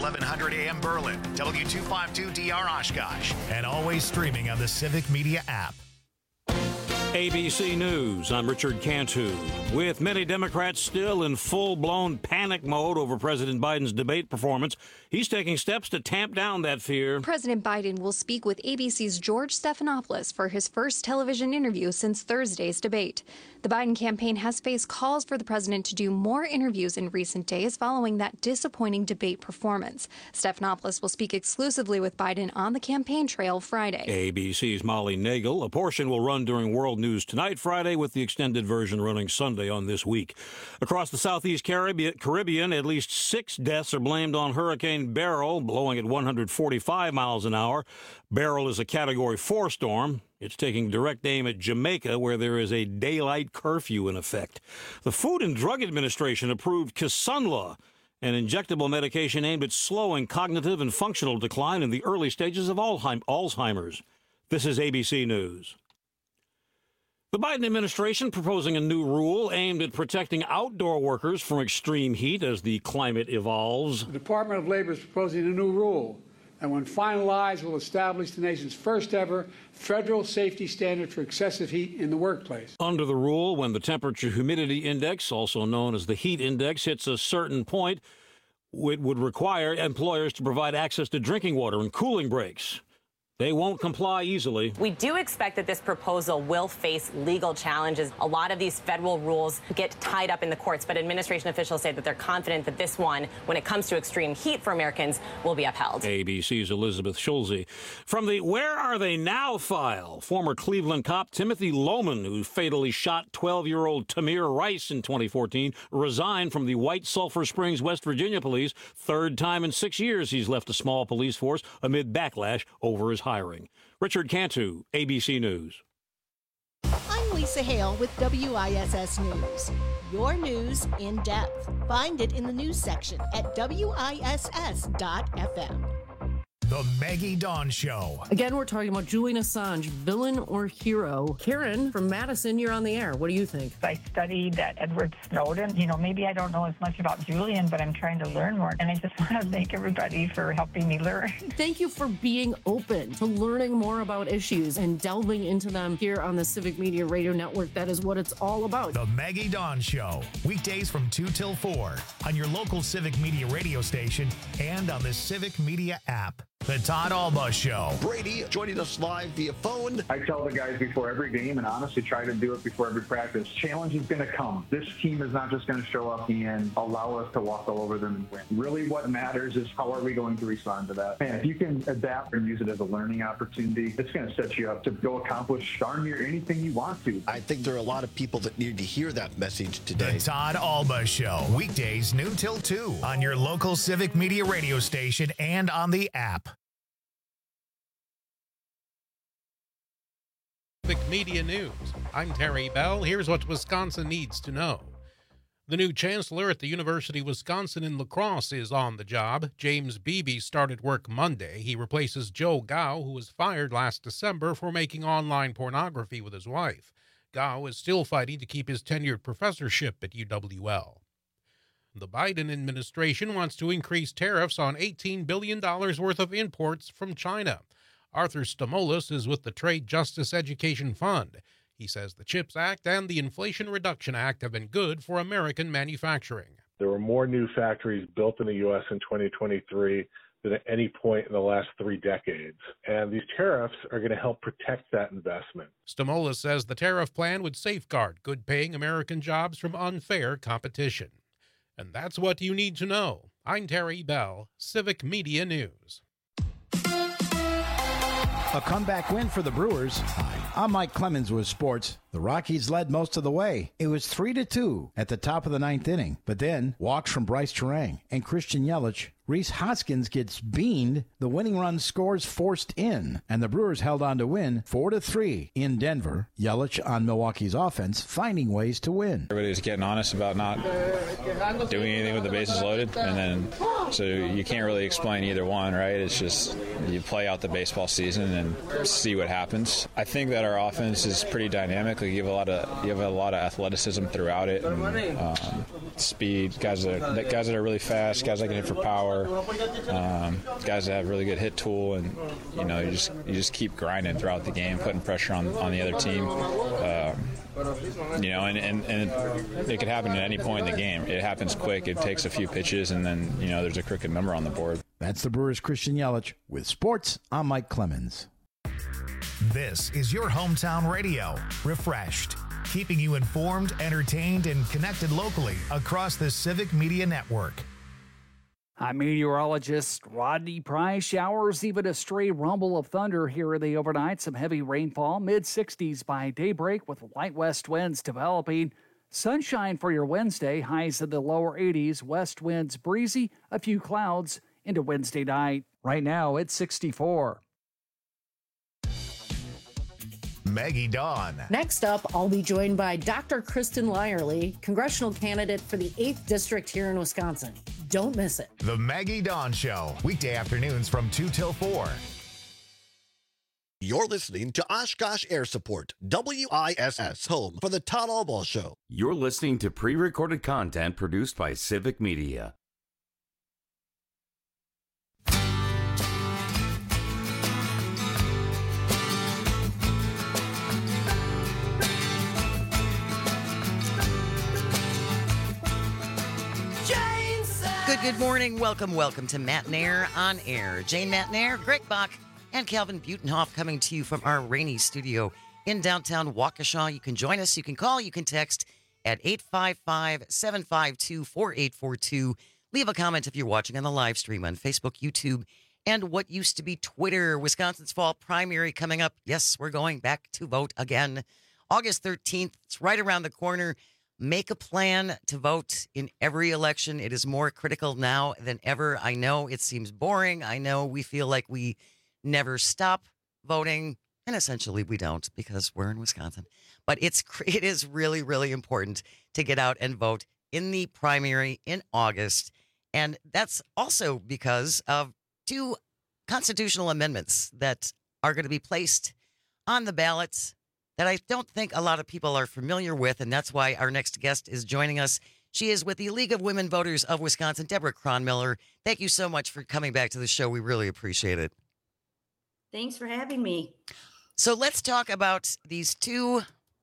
1100 AM Berlin, W252DR Oshkosh, and always streaming on the Civic Media app. ABC News, I'm Richard Cantu. With many Democrats still in full-blown panic mode over President Biden's debate performance, he's taking steps to tamp down that fear. President Biden will speak with ABC's George Stephanopoulos for his first television interview since Thursday's debate. The Biden campaign has faced calls for the president to do more interviews in recent days following that disappointing debate performance. Stephanopoulos will speak exclusively with Biden on the campaign trail Friday. ABC's Molly Nagel. A portion will run during World News Tonight Friday, with the extended version running Sunday on This Week. Across the Southeast Caribbean, at least 6 deaths are blamed on Hurricane Beryl, blowing at 145 miles an hour. Beryl is a Category 4 storm. It's taking direct aim at Jamaica, where there is a daylight curfew in effect. The Food and Drug Administration approved Kisunla, an injectable medication aimed at slowing cognitive and functional decline in the early stages of Alzheimer's. This is ABC News. The Biden administration proposing a new rule aimed at protecting outdoor workers from extreme heat as the climate evolves. The Department of Labor is proposing a new rule that, when finalized, will establish the nation's first ever federal safety standard for excessive heat in the workplace. Under the rule, when the temperature humidity index, also known as the heat index, hits a certain point, it would require employers to provide access to drinking water and cooling breaks. They won't comply easily. We do expect that this proposal will face legal challenges. A lot of these federal rules get tied up in the courts, but administration officials say that they're confident that this one, when it comes to extreme heat for Americans, will be upheld. ABC's Elizabeth Schulze. From the Where Are They Now file, former Cleveland cop Timothy Lohman, who fatally shot 12-year-old Tamir Rice in 2014, resigned from the White Sulphur Springs, West Virginia police. Third time in 6 years he's left a small police force amid backlash over his hiring. Richard Cantu, ABC News. I'm Lisa Hale with WISS News. Your news in depth. Find it in the news section at WISS.FM. The Maggie Dawn Show. Again, we're talking about Julian Assange, villain or hero. Karen from Madison, you're on the air. What do you think? I studied Edward Snowden. Maybe I don't know as much about Julian, but I'm trying to learn more. And I just want to thank everybody for helping me learn. Thank you for being open to learning more about issues and delving into them here on the Civic Media Radio Network. That is what it's all about. The Maggie Dawn Show. Weekdays from 2 till 4 on your local Civic Media radio station and on the Civic Media app. The Todd Alba Show. Brady joining us live via phone. I tell the guys before every game, and honestly try to do it before every practice, challenge is going to come. This team is not just going to show up and allow us to walk all over them and win. Really what matters is how are we going to respond to that. And if you can adapt and use it as a learning opportunity, it's going to set you up to go accomplish darn near anything you want to. I think there are a lot of people that need to hear that message today. The Todd Alba Show. Weekdays noon till 2 on your local Civic Media radio station and on the app. Civic Media News. I'm Terry Bell. Here's what Wisconsin needs to know. The new chancellor at the University of Wisconsin in La Crosse is on the job. James Beebe started work Monday. He replaces Joe Gao, who was fired last December for making online pornography with his wife. Gao is still fighting to keep his tenured professorship at UWL. The Biden administration wants to increase tariffs on $18 billion worth of imports from China. Arthur Stamoulis is with the Trade Justice Education Fund. He says the CHIPS Act and the Inflation Reduction Act have been good for American manufacturing. There were more new factories built in the U.S. in 2023 than at any point in the last 3 decades. And these tariffs are going to help protect that investment. Stamoulis says the tariff plan would safeguard good-paying American jobs from unfair competition. And that's what you need to know. I'm Terry Bell, Civic Media News. A comeback win for the Brewers. Hi, I'm Mike Clemens with sports. The Rockies led most of the way. It was 3-2 at the top of the 9th inning. But then, walks from Bryce Terang and Christian Yelich. Rhys Hoskins gets beaned. The winning run scores forced in. And the Brewers held on to win 4-3 in Denver. Yelich on Milwaukee's offense, finding ways to win. Everybody's getting honest about not doing anything with the bases loaded. And then, so you can't really explain either one, right? It's just you play out the baseball season and see what happens. I think that that our offense is pretty dynamic. Like you have a lot of athleticism throughout it, and, speed, guys that are really fast, guys that can hit for power, guys that have really good hit tool, and you just keep grinding throughout the game, putting pressure on the other team. And it could happen at any point in the game. It happens quick. It takes a few pitches, and then there's a crooked number on the board. That's the Brewers' Christian Yelich. With sports, I'm Mike Clemens. This is your hometown radio, Refreshed, keeping you informed, entertained, and connected locally across the Civic Media Network. I'm meteorologist Rodney Price. Showers, even a stray rumble of thunder here in the overnight. Some heavy rainfall, mid-60s by daybreak with light west winds developing. Sunshine for your Wednesday, highs in the lower 80s, west winds breezy, a few clouds into Wednesday night. Right now, it's 64. Maggie Dawn. Next up, I'll be joined by Dr. Kristen Lyerly, congressional candidate for the 8th District here in Wisconsin. Don't miss it. The Maggie Dawn Show, weekday afternoons from 2 till 4. You're listening to Oshkosh Air Support, WISS, home for the Todd Albaugh Show. You're listening to pre-recorded content produced by Civic Media. Good morning. Welcome to Matt Nair on Air. Jane Matt Nair, Greg Bach, and Calvin Butenhoff coming to you from our rainy studio in downtown Waukesha. You can join us. You can call. You can text at 855-752-4842. Leave a comment if you're watching on the live stream on Facebook, YouTube, and what used to be Twitter. Wisconsin's fall primary coming up. Yes, we're going back to vote again. August 13th. It's right around the corner. Make a plan to vote in every election. It is more critical now than ever. I know it seems boring. I know we feel like we never stop voting, and essentially we don't because we're in Wisconsin. But it is really, really important to get out and vote in the primary in August. And that's also because of 2 constitutional amendments that are going to be placed on the ballots that I don't think a lot of people are familiar with, and that's why our next guest is joining us. She is with the League of Women Voters of Wisconsin, Deborah Cronmiller. Thank you so much for coming back to the show. We really appreciate it. Thanks for having me. So let's talk about these 2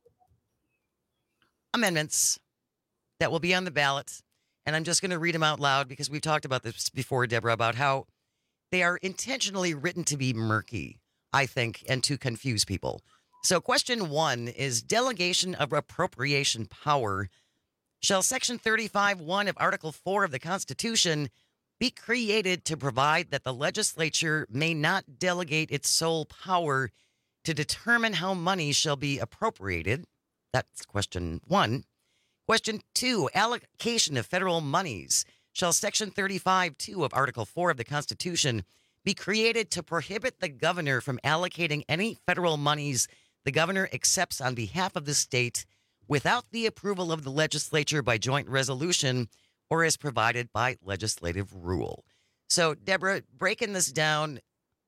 amendments that will be on the ballot, and I'm just going to read them out loud because we've talked about this before, Deborah, about how they are intentionally written to be murky, I think, and to confuse people. So question 1 is delegation of appropriation power. Shall Section 35(1) of Article 4 of the Constitution be created to provide that the legislature may not delegate its sole power to determine how money shall be appropriated? That's question 1. Question 2, allocation of federal monies. Shall Section 35(2) of Article 4 of the Constitution be created to prohibit the governor from allocating any federal monies the governor accepts on behalf of the state without the approval of the legislature by joint resolution or as provided by legislative rule? So, Deborah, breaking this down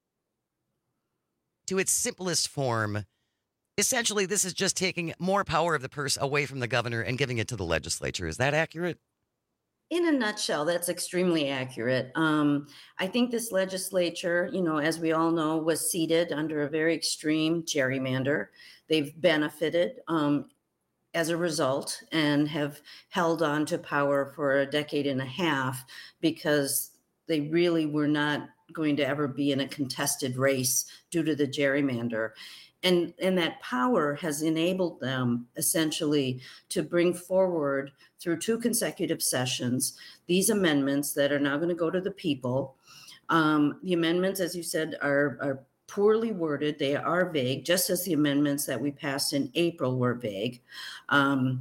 to its simplest form, essentially this is just taking more power of the purse away from the governor and giving it to the legislature. Is that accurate? In a nutshell, that's extremely accurate. I think this legislature, as we all know, was seated under a very extreme gerrymander. They've benefited as a result and have held on to power for a decade and a half because they really were not going to ever be in a contested race due to the gerrymander. And that power has enabled them essentially to bring forward through 2 consecutive sessions these amendments that are now going to go to the people. The amendments, as you said, are poorly worded. They are vague, just as the amendments that we passed in April were vague. I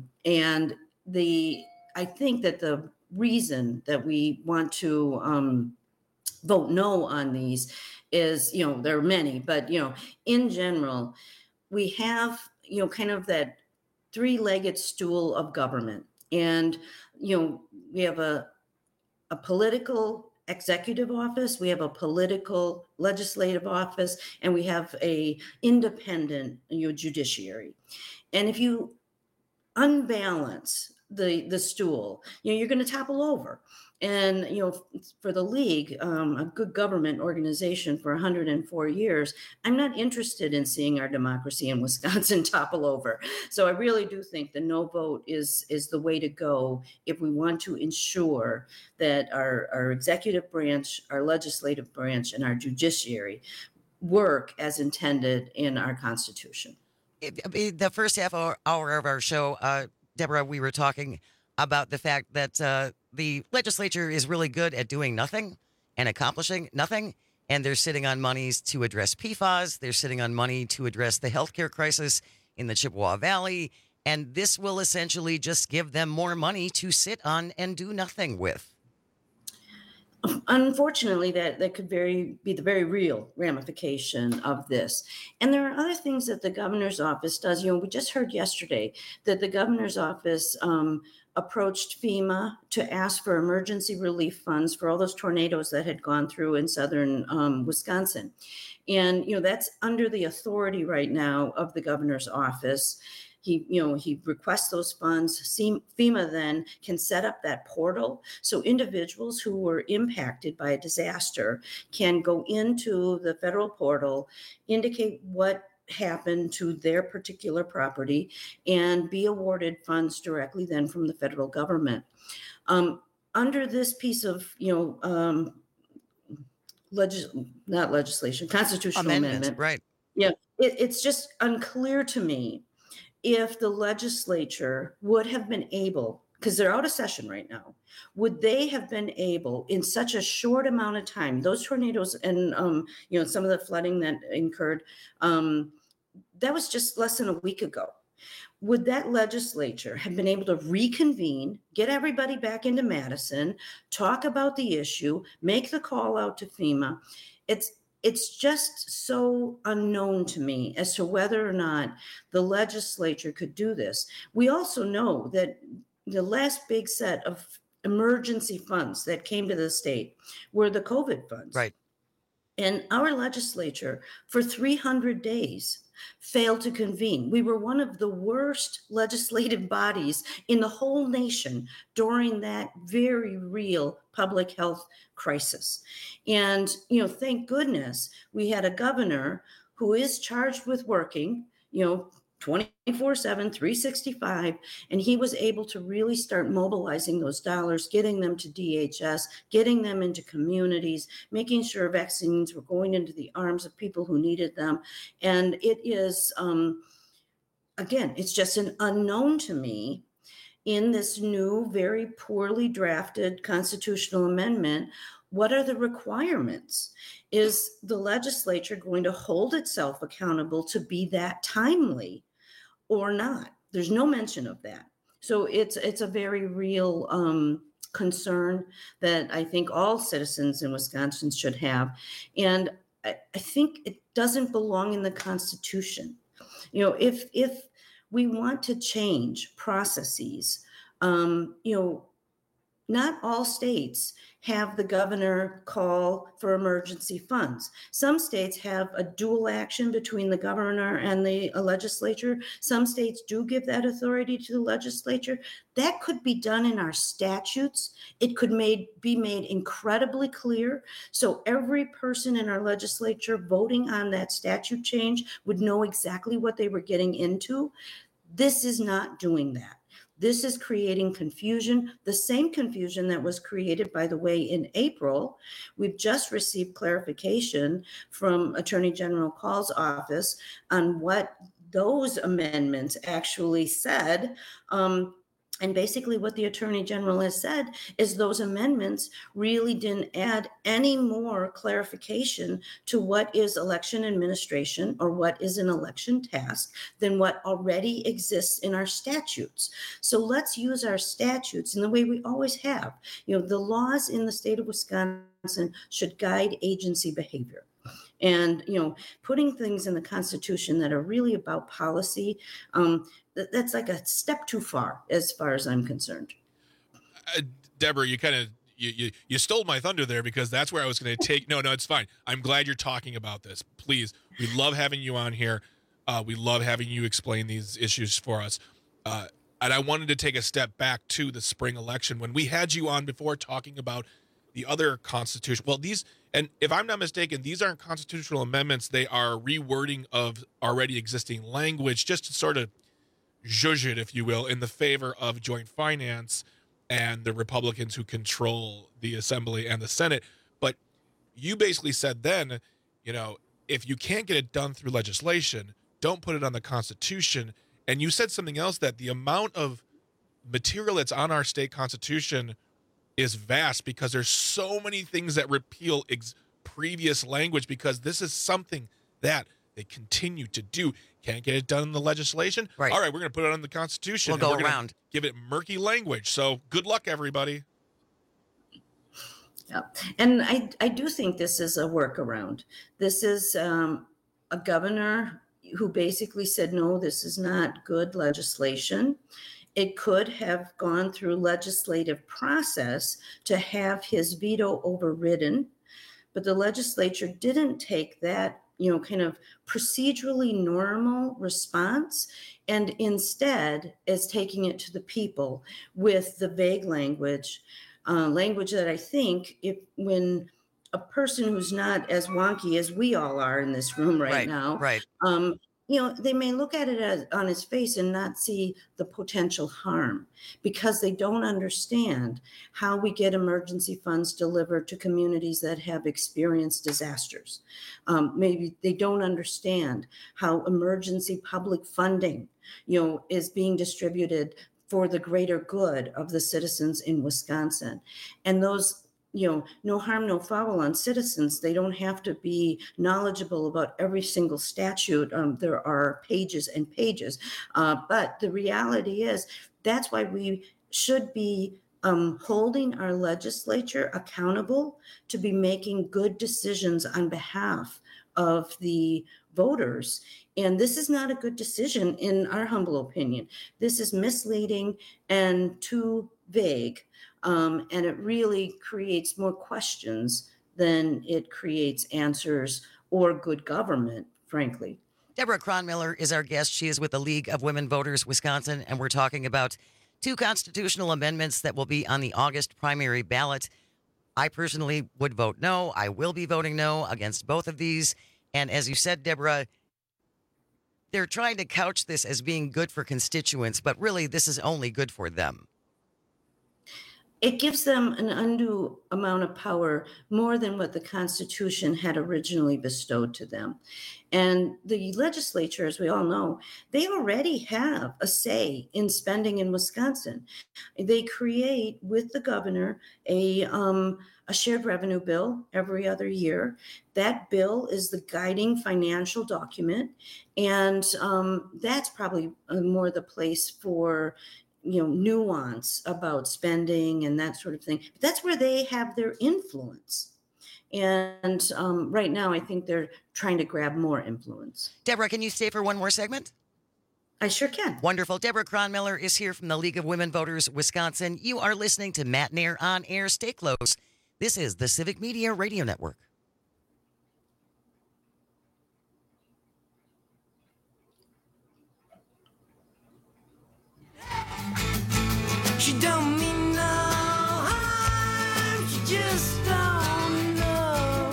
think that the reason that we want to vote no on these is, there are many, but, in general, we have, kind of that 3-legged stool of government. And, we have a political executive office, we have a political legislative office, and we have a independent judiciary. And if you unbalance the stool, you're going to topple over. And, for the league, a good government organization for 104 years, I'm not interested in seeing our democracy in Wisconsin topple over. So I really do think the no vote is the way to go if we want to ensure that our executive branch, our legislative branch, and our judiciary work as intended in our Constitution. The first half hour of our show, Deborah, we were talking about the fact that the legislature is really good at doing nothing and accomplishing nothing. And they're sitting on monies to address PFAS. They're sitting on money to address the healthcare crisis in the Chippewa Valley. And this will essentially just give them more money to sit on and do nothing with. Unfortunately, that could be the very real ramification of this. And there are other things that the governor's office does. We just heard yesterday that the governor's office approached FEMA to ask for emergency relief funds for all those tornadoes that had gone through in southern Wisconsin. And, that's under the authority right now of the governor's office. He requests those funds. FEMA then can set up that portal so individuals who were impacted by a disaster can go into the federal portal, indicate what happened to their particular property, and be awarded funds directly then from the federal government. Under this piece of, constitutional amendment. Right. Yeah, it's just unclear to me if the legislature would have been able, because they're out of session right now, would they have been able in such a short amount of time, those tornadoes and, some of the flooding that incurred, that was just less than a week ago. Would that legislature have been able to reconvene, get everybody back into Madison, talk about the issue, make the call out to FEMA? It's just so unknown to me as to whether or not the legislature could do this. We also know that the last big set of emergency funds that came to the state were the COVID funds. Right. And our legislature, for 300 days, failed to convene. We were one of the worst legislative bodies in the whole nation during that very real public health crisis. And, thank goodness we had a governor who is charged with working, 24/7, 365, and he was able to really start mobilizing those dollars, getting them to DHS, getting them into communities, making sure vaccines were going into the arms of people who needed them. And it is, again, it's just an unknown to me in this new, very poorly drafted constitutional amendment. What are the requirements? Is the legislature going to hold itself accountable to be that timely or not? There's no mention of that. So it's a very real concern that I think all citizens in Wisconsin should have. And I think it doesn't belong in the Constitution. If we want to change processes, not all states have the governor call for emergency funds. Some states have a dual action between the governor and the legislature. Some states do give that authority to the legislature. That could be done in our statutes. It could be made incredibly clear, so every person in our legislature voting on that statute change would know exactly what they were getting into. This is not doing that. This is creating confusion, the same confusion that was created, by the way, in April. We've just received clarification from Attorney General Call's office on what those amendments actually said. And basically what the Attorney General has said is those amendments really didn't add any more clarification to what is election administration or what is an election task than what already exists in our statutes. So let's use our statutes in the way we always have. The laws in the state of Wisconsin should guide agency behavior. And, putting things in the Constitution that are really about policy, Deborah, you kind of you stole my thunder there, because that's where I was going to take. No, it's fine. I'm glad you're talking about this. Please, we love having you on here. We love having you explain these issues for us. And I wanted to take a step back to the spring election when we had you on before talking about the other constitution. Well, and if I'm not mistaken, these aren't constitutional amendments. They are rewording of already existing language, just to sort of zhuzh it, if you will, in the favor of joint finance and the Republicans who control the Assembly and the Senate. But you basically said then, if you can't get it done through legislation, don't put it on the Constitution. And you said something else, that the amount of material that's on our state constitution is vast, because there's so many things that repeal previous language, because this is something that they continue to do. Can't get it done in the legislation? Right. All right, we're going to put it on the Constitution. We'll go around. Give it murky language. So good luck, everybody. Yeah. And I do think this is a workaround. This is a governor who basically said, no, this is not good legislation. It could have gone through legislative process to have his veto overridden, but the legislature didn't take that, kind of procedurally normal response, and instead is taking it to the people with the vague language that I think when a person who's not as wonky as we all are in this room right now, they may look at it on his face and not see the potential harm, because they don't understand how we get emergency funds delivered to communities that have experienced disasters. Maybe they don't understand how emergency public funding, is being distributed for the greater good of the citizens in Wisconsin. And those no harm, no foul on citizens. They don't have to be knowledgeable about every single statute. There are pages and pages. But the reality is, that's why we should be holding our legislature accountable to be making good decisions on behalf of the voters. And this is not a good decision, in our humble opinion. This is misleading and too vague. And it really creates more questions than it creates answers or good government, frankly. Deborah Cronmiller is our guest. She is with the League of Women Voters Wisconsin, and we're talking about 2 constitutional amendments that will be on the August primary ballot. I personally would vote no. I will be voting no against both of these. And as you said, Deborah, they're trying to couch this as being good for constituents, but really this is only good for them. It gives them an undue amount of power, more than what the Constitution had originally bestowed to them. And the legislature, as we all know, they already have a say in spending in Wisconsin. They create, with the governor, a shared revenue bill every other year. That bill is the guiding financial document. And that's probably more the place for nuance about spending and that sort of thing. But that's where they have their influence. And right now, I think they're trying to grab more influence. Deborah, can you stay for one more segment? I sure can. Wonderful. Deborah Cronmiller is here from the League of Women Voters Wisconsin. You are listening to Matt Nair on Air. Stay close. This is the Civic Media Radio Network. She don't mean no harm, she just don't know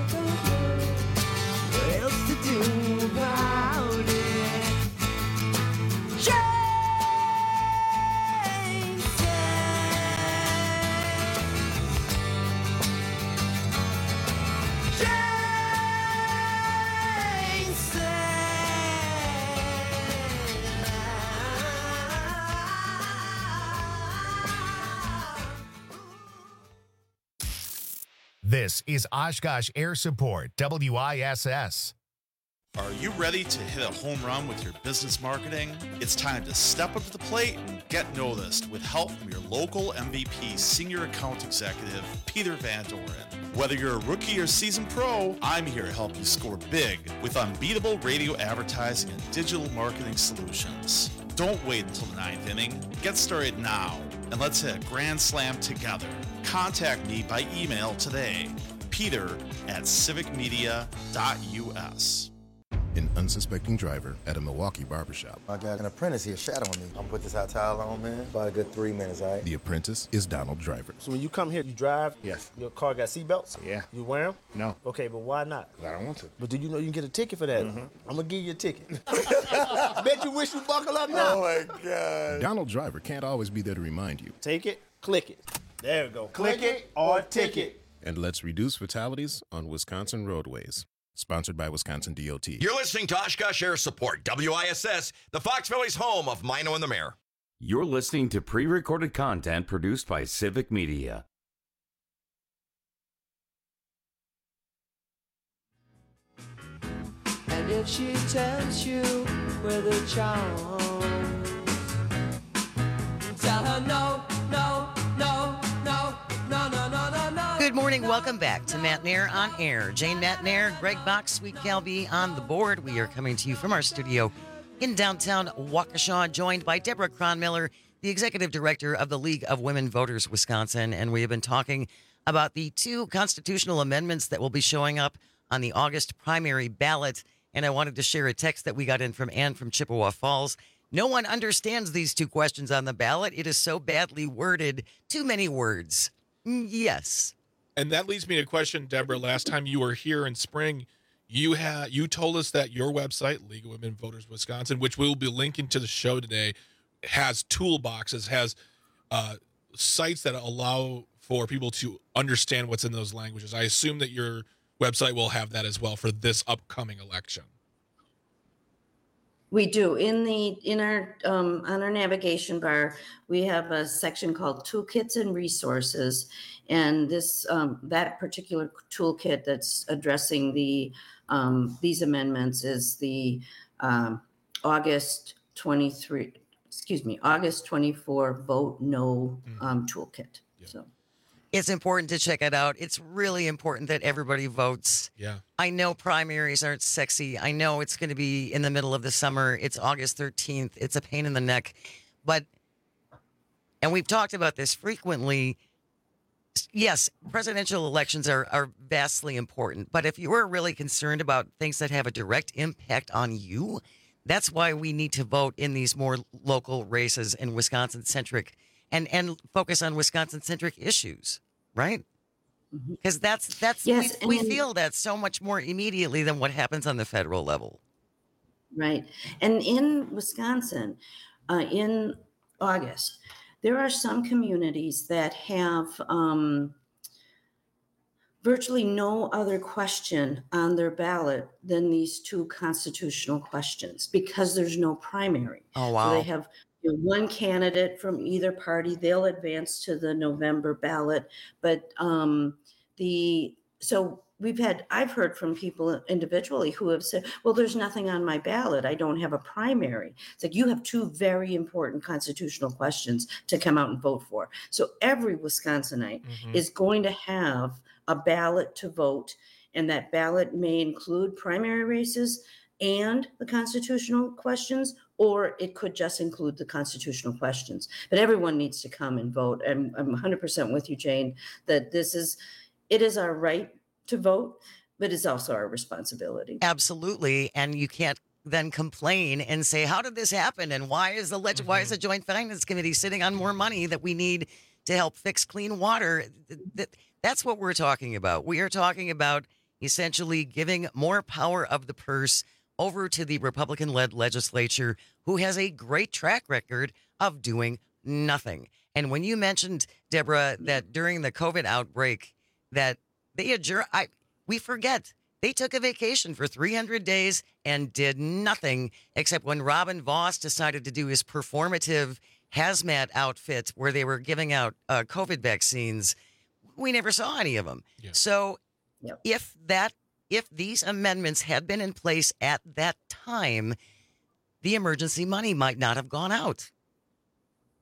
what else to do about it. Jane This is Oshkosh Air Support, WISS. Are you ready to hit a home run with your business marketing? It's time to step up to the plate and get noticed with help from your local MVP Senior Account Executive, Peter Van Doren. Whether you're a rookie or seasoned pro, I'm here to help you score big with unbeatable radio advertising and digital marketing solutions. Don't wait until the 9th inning. Get started now. and let's hit a grand slam together. Contact me by email today, peter@civicmedia.us. An unsuspecting driver at a Milwaukee barbershop. I got an apprentice here shadowing me. I'm gonna put this hot towel on, man. About a good 3 minutes, all right? The apprentice is Donald Driver. So when you come here, you drive? Yes. Your car got seatbelts? Yeah. You wear them? No. Okay, but why not? I don't want to. But do you know you can get a ticket for that? Mm-hmm. I'm gonna give you a ticket. Bet you wish you buckle up now. Oh my God. Donald Driver can't always be there to remind you. Take it, click it. There we go. Click it or ticket. And let's reduce fatalities on Wisconsin roadways. Sponsored by Wisconsin DOT. You're listening to Oshkosh Air Support, WISS, the Fox Valley's home of Mino and the Mayor. You're listening to pre-recorded content produced by Civic Media. And if she tells you with a charm, tell her no, no, no, no, no, no, no, no, no. Good morning. Welcome back to Matt Nair on Air. Jane Matt Nair, Greg Box, Sweet Calby on the board. We are coming to you from our studio in downtown Waukesha, joined by Deborah Cronmiller, the executive director of the League of Women Voters Wisconsin. And we have been talking about the 2 constitutional amendments that will be showing up on the August primary ballot. And I wanted to share a text that we got in from Ann from Chippewa Falls. No one understands these 2 questions on the ballot. It is so badly worded. Too many words. Yes. And that leads me to a question, Deborah. Last time you were here in spring, you told us that your website, League of Women Voters Wisconsin, which we will be linking to the show today, has toolboxes, has sites that allow for people to understand what's in those languages. I assume that your website will have that as well for this upcoming election. We do. On our navigation bar, we have a section called Toolkits and Resources, and this that particular toolkit that's addressing these amendments is the August 24 Vote No toolkit. Yeah. So. It's important to check it out. It's really important that everybody votes. Yeah. I know primaries aren't sexy. I know it's going to be in the middle of the summer. It's August 13th. It's a pain in the neck. And we've talked about this frequently. Yes, presidential elections are vastly important. But if you are really concerned about things that have a direct impact on you, that's why we need to vote in these more local races and Wisconsin-centric and focus on Wisconsin-centric issues, right? Because Yes, we feel that so much more immediately than what happens on the federal level. Right. And in Wisconsin, in August, there are some communities that have virtually no other question on their ballot than these 2 constitutional questions because there's no primary. Oh, wow. So they have one candidate from either party. They'll advance to the November ballot. But I've heard from people individually who have said, well, there's nothing on my ballot. I don't have a primary. It's like you have 2 very important constitutional questions to come out and vote for. So every Wisconsinite is going to have a ballot to vote, and that ballot may include primary races and the constitutional questions, or it could just include the constitutional questions. But everyone needs to come and vote. And I'm 100% with you, Jane, that it is our right to vote, but it's also our responsibility. Absolutely. And you can't then complain and say, how did this happen? And why is the Joint Finance Committee sitting on more money that we need to help fix clean water? That's what we're talking about. We are talking about essentially giving more power of the purse over to the Republican-led legislature, who has a great track record of doing nothing. And when you mentioned, Deborah, that during the COVID outbreak that they adjourned, we forget they took a vacation for 300 days and did nothing except when Robin Vos decided to do his performative hazmat outfit where they were giving out COVID vaccines. We never saw any of them. Yeah. So if these amendments had been in place at that time, the emergency money might not have gone out.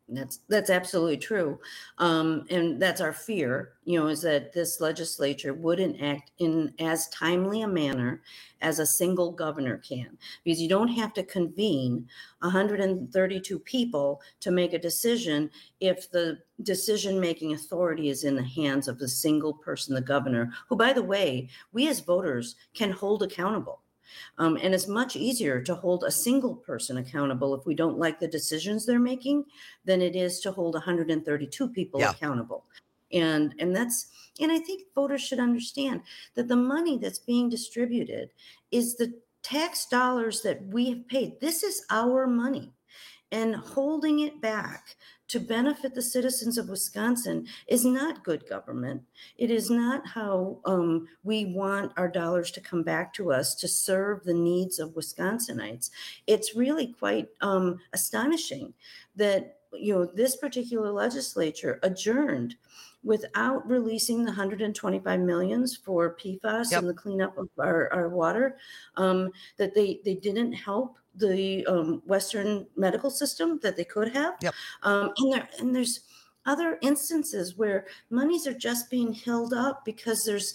That's absolutely true. And that's our fear, is that this legislature wouldn't act in as timely a manner as a single governor can, because you don't have to convene 132 people to make a decision if the decision-making authority is in the hands of the single person, the governor, who, by the way, we as voters can hold accountable. And it's much easier to hold a single person accountable if we don't like the decisions they're making than it is to hold 132 people accountable. And I think voters should understand that the money that's being distributed is the tax dollars that we have paid. This is our money, and holding it back to benefit the citizens of Wisconsin is not good government. It is not how we want our dollars to come back to us to serve the needs of Wisconsinites. It's really quite astonishing that this particular legislature adjourned without releasing the $125 million for PFAS and the cleanup of our water, that they didn't help the Western medical system that they could have. And there's other instances where monies are just being held up because there's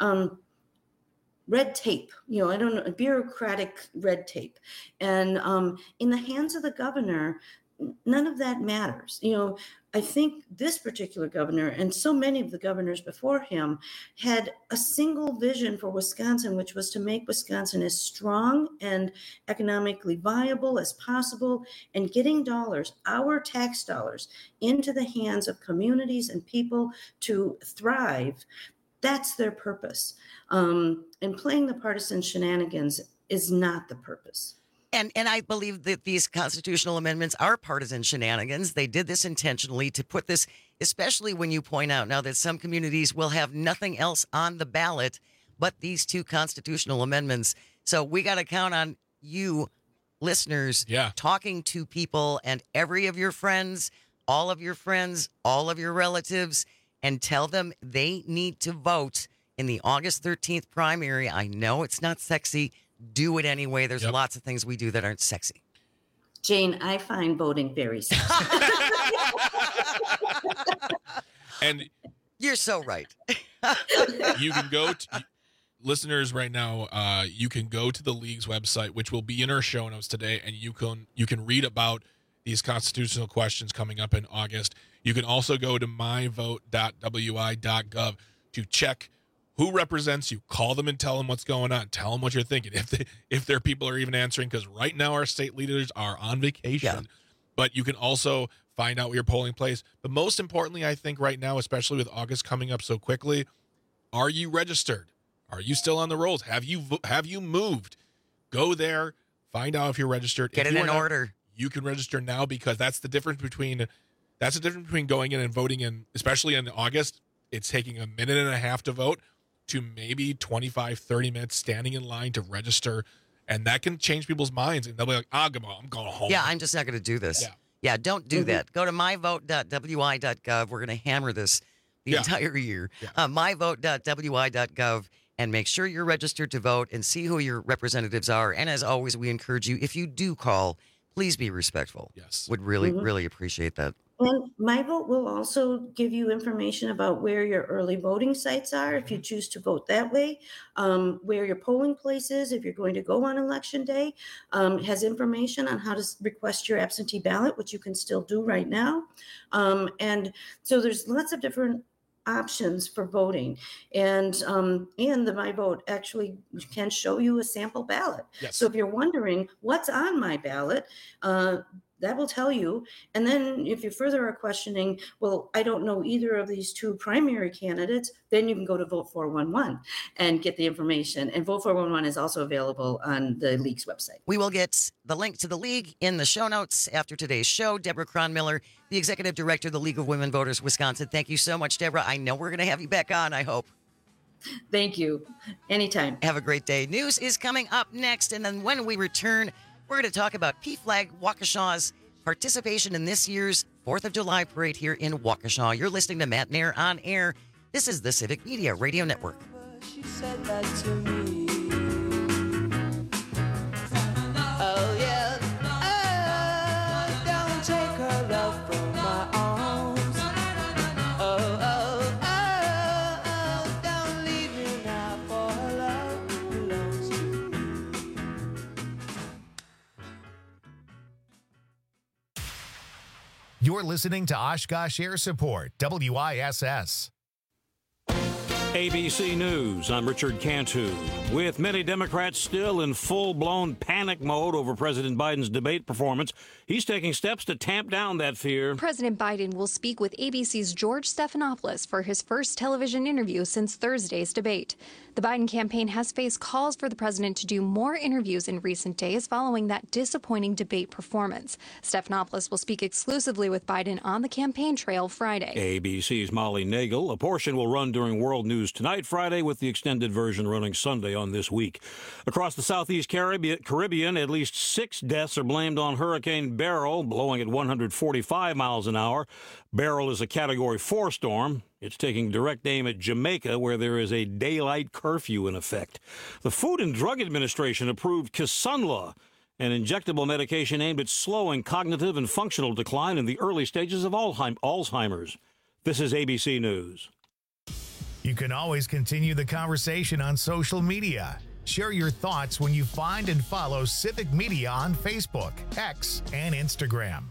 red tape, I don't know, bureaucratic red tape. And in the hands of the governor, none of that matters. I think this particular governor and so many of the governors before him had a single vision for Wisconsin, which was to make Wisconsin as strong and economically viable as possible, and getting dollars, our tax dollars, into the hands of communities and people to thrive. That's their purpose. And playing the partisan shenanigans is not the purpose. And I believe that these constitutional amendments are partisan shenanigans. They did this intentionally to put this, especially when you point out now that some communities will have nothing else on the ballot but these two constitutional amendments. So we got to count on you, listeners, talking to people and every of your friends, all of your relatives, and tell them they need to vote in the August 13th primary. I know it's not sexy. Do it anyway. There's lots of things we do that aren't sexy. Jane, I find voting very sexy. And you're so right. You can go to listeners right now. You can go to the league's website, which will be in our show notes today, and you can read about these constitutional questions coming up in August. You can also go to myvote.wi.gov to check who represents you. Call them and tell them what's going on. Tell them what you're thinking. If their people are even answering, because right now our state leaders are on vacation. But you can also find out your polling place. But most importantly, I think right now, especially with August coming up so quickly, are you registered? Are you still on the rolls? Have you moved? Go there. Find out if you're registered. Get it in order. You can register now, because that's the difference between going in and voting in, especially in August. It's taking a minute and a half to vote, to maybe 25, 30 minutes standing in line to register. And that can change people's minds. And they'll be like, I'm going home. Yeah, I'm just not going to do this. Yeah, don't do that. Go to myvote.wi.gov. We're going to hammer this the entire year. Myvote.wi.gov. And make sure you're registered to vote and see who your representatives are. And as always, we encourage you, if you do call, please be respectful. Yes. Would really appreciate that. And My Vote will also give you information about where your early voting sites are, if you choose to vote that way, where your polling place is, if you're going to go on election day, has information on how to request your absentee ballot, which you can still do right now. And so there's lots of different options for voting, and the My Vote actually can show you a sample ballot. So if you're wondering what's on my ballot, that will tell you. And then if you further are questioning, well, I don't know either of these two primary candidates, then you can go to Vote 411 and get the information. And Vote 411 is also available on the League's website. We will get the link to the League in the show notes after today's show. Deborah Cronmiller, the Executive Director of the League of Women Voters Wisconsin. Thank you so much, Deborah. I know we're going to have you back on, I hope. Thank you. Anytime. Have a great day. News is coming up next. And then when we return, we're going to talk about PFLAG Waukesha's participation in this year's 4th of July parade here in Waukesha. You're listening to Matt Nair on Air. This is the Civic Media Radio Network. She said that to me. Oh, yeah. Oh, don't take her love from You're listening to Oshkosh Air Support, WISS. ABC News, I'm Richard Cantu. With many Democrats still in full-blown panic mode over President Biden's debate performance, he's taking steps to tamp down that fear. President Biden will speak with ABC's George Stephanopoulos for his first television interview since Thursday's debate. The Biden campaign has faced calls for the president to do more interviews in recent days following that disappointing debate performance. Stephanopoulos will speak exclusively with Biden on the campaign trail Friday. ABC's Molly Nagel. A portion will run during World News Tonight Friday, with the extended version running Sunday on This Week. Across the Southeast Caribbean, at least 6 deaths are blamed on Hurricane Beryl, blowing at 145 miles an hour. Beryl is a Category 4 storm. It's taking direct aim at Jamaica, where there is a daylight curfew in effect. The Food and Drug Administration approved Kisunla, an injectable medication aimed at slowing cognitive and functional decline in the early stages of Alzheimer's. This is ABC News. You can always continue the conversation on social media. Share your thoughts when you find and follow Civic Media on Facebook, X, and Instagram.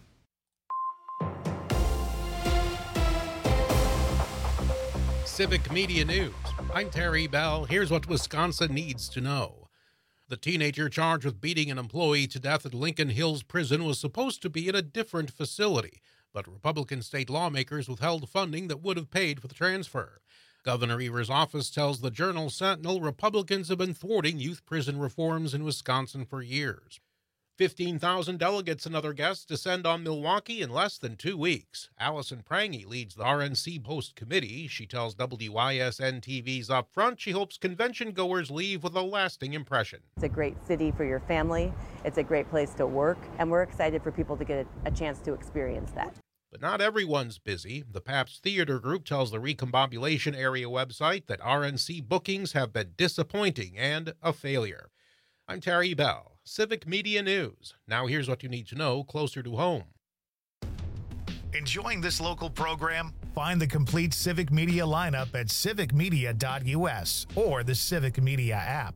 Civic Media News. I'm Terry Bell. Here's what Wisconsin needs to know. The teenager charged with beating an employee to death at Lincoln Hills Prison was supposed to be at a different facility, but Republican state lawmakers withheld funding that would have paid for the transfer. Governor Evers' office tells the Journal-Sentinel Republicans have been thwarting youth prison reforms in Wisconsin for years. 15,000 delegates and other guests descend on Milwaukee in less than 2 weeks. Allison Prange leads the RNC Post Committee. She tells WISN-TV's Upfront she hopes convention-goers leave with a lasting impression. It's a great city for your family. It's a great place to work, and we're excited for people to get a chance to experience that. But not everyone's busy. The Pabst Theater Group tells the Recombobulation Area website that RNC bookings have been disappointing and a failure. I'm Terry Bell, Civic Media News. Now here's what you need to know closer to home. Enjoying this local program? Find the complete Civic Media lineup at civicmedia.us or the Civic Media app.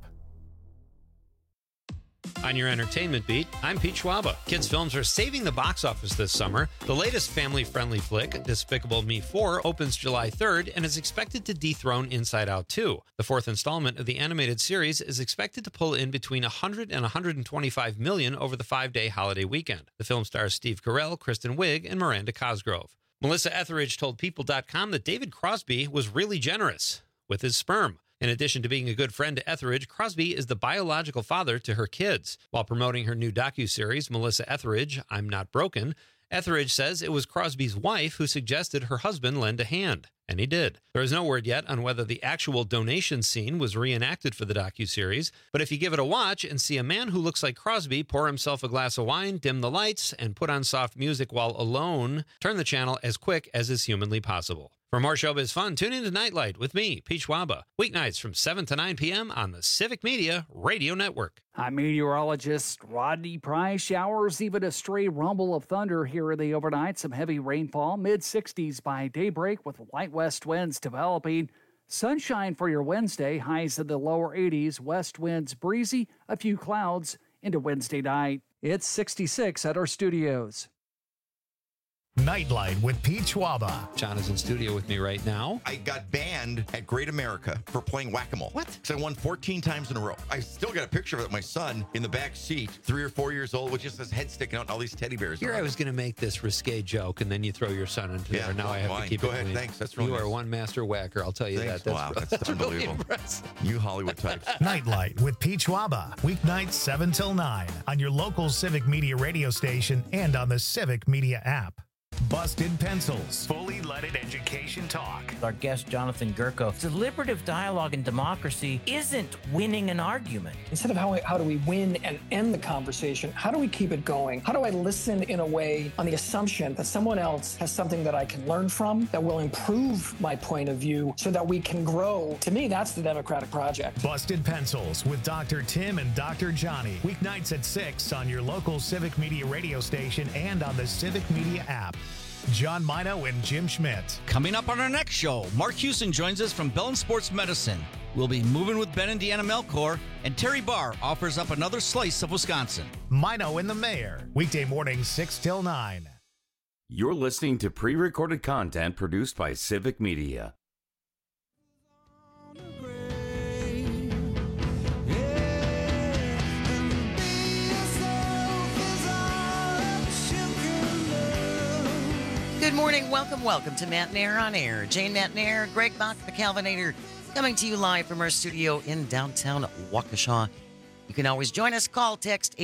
On your entertainment beat, I'm Pete Schwaba. Kids' films are saving the box office this summer. The latest family-friendly flick, Despicable Me 4, opens July 3rd and is expected to dethrone Inside Out 2. The 4th installment of the animated series is expected to pull in between $100 and $125 million over the 5-day holiday weekend. The film stars Steve Carell, Kristen Wiig, and Miranda Cosgrove. Melissa Etheridge told People.com that David Crosby was really generous with his sperm. In addition to being a good friend to Etheridge, Crosby is the biological father to her kids. While promoting her new docuseries, Melissa Etheridge, I'm Not Broken, Etheridge says it was Crosby's wife who suggested her husband lend a hand. And he did. There is no word yet on whether the actual donation scene was reenacted for the docuseries, but if you give it a watch and see a man who looks like Crosby pour himself a glass of wine, dim the lights, and put on soft music while alone, turn the channel as quick as is humanly possible. For more showbiz fun, tune in to Nightlight with me, Pete Schwaba, weeknights from 7 to 9 p.m. on the Civic Media Radio Network. I'm meteorologist Rodney Price. Showers, even a stray rumble of thunder here in the overnight. Some heavy rainfall, mid-60s by daybreak with light west winds developing. Sunshine for your Wednesday, highs in the lower 80s, west winds breezy, a few clouds into Wednesday night. It's 66 at our studios. Nightlight with Pete Schwaba. John is in studio with me right now. I got banned at Great America for playing whack-a-mole. What? Because I won 14 times in a row. I still got a picture of it, my son in the back seat, 3 or 4 years old, with just his head sticking out and all these teddy bears. Here I was going to make this risque joke, and then you throw your son into there. Now I have to keep it clean. Go ahead, thanks. That's really You nice. are one master whacker, I'll tell you Thanks. that. Wow, that's really unbelievable. impressive. You Hollywood types. Nightlight with Pete Schwaba. Weeknights 7 till 9 on your local Civic Media radio station and on the Civic Media app. Busted Pencils. Fully leaded education talk. Our guest, Jonathan Gurko. Deliberative dialogue in democracy isn't winning an argument. Instead of how do we win and end the conversation, how do we keep it going? How do I listen in a way on the assumption that someone else has something that I can learn from, that will improve my point of view so that we can grow? To me, that's the democratic project. Busted Pencils with Dr. Tim and Dr. Johnny. Weeknights at 6 on your local Civic Media radio station and on the Civic Media app. John Mino and Jim Schmidt. Coming up on our next show, Mark Houston joins us from Bell & Sports Medicine. We'll be moving with Ben and Deanna Melchor, and Terry Barr offers up another slice of Wisconsin. Mino and the Mayor. Weekday mornings 6 till 9. You're listening to pre-recorded content produced by Civic Media. Good morning. Welcome to Matt Nair on Air. Jane Matt Nair, Greg Bach, the Calvinator, coming to you live from our studio in downtown Waukesha. You can always join us. Call, text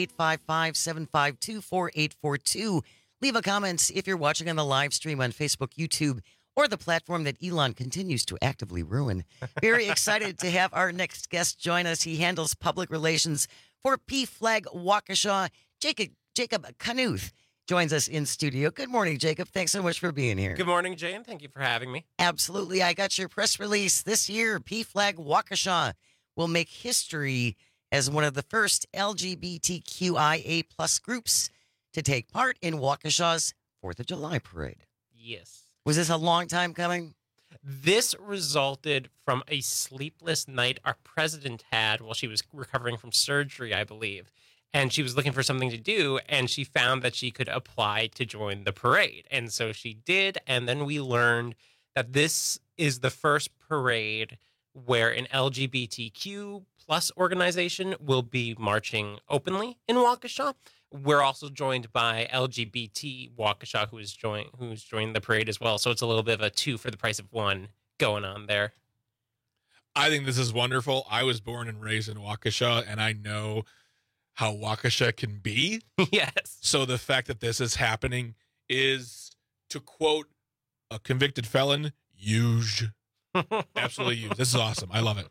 855-752-4842. Leave a comment if you're watching on the live stream on Facebook, YouTube, or the platform that Elon continues to actively ruin. Very excited to have our next guest join us. He handles public relations for PFLAG Waukesha. Jacob Knuth joins us in studio. Good morning, Jacob. Thanks so much for being here. Good morning, Jane. Thank you for having me. Absolutely. I got your press release this year. PFLAG Waukesha will make history as one of the first LGBTQIA plus groups to take part in Waukesha's 4th of July parade. Yes. Was this a long time coming? This resulted from a sleepless night our president had while she was recovering from surgery, I believe. And she was looking for something to do, and she found that she could apply to join the parade. And so she did, and then we learned that this is the first parade where an LGBTQ plus organization will be marching openly in Waukesha. We're also joined by LGBT Waukesha, who's joined the parade as well. So it's a little bit of a 2 for the price of 1 going on there. I think this is wonderful. I was born and raised in Waukesha, and I know how Waukesha can be. Yes. So the fact that this is happening is, to quote a convicted felon, huge. Absolutely huge. This is awesome. I love it.